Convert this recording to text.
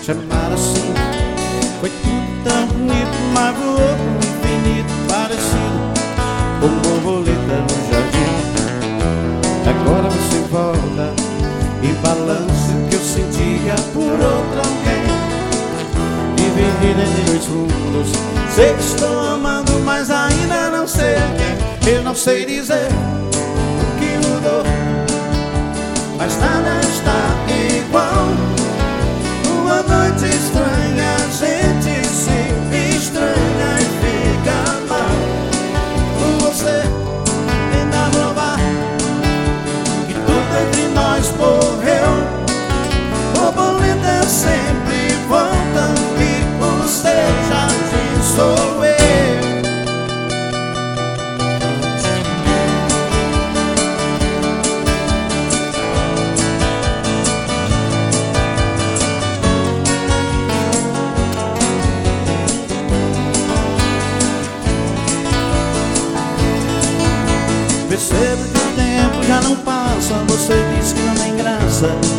chamar assim. Foi tudo tão bonito, mas voou pro infinito, parecido com borboleta no jardim. Agora você volta e balança o que eu sentia por outro alguém. Dividida em dois mundos, sei que estou amando, mas ainda não sei a quem. Eu não sei dizer o que mudou, mas nada está igual. Uma noite estranha, a gente se estranha e fica mal. Com você ainda provar que tudo entre nós morreu. Borboletas sempre voltam e o seu jardim sou eu. Percebo que o tempo já não passa. Você diz que não tem graça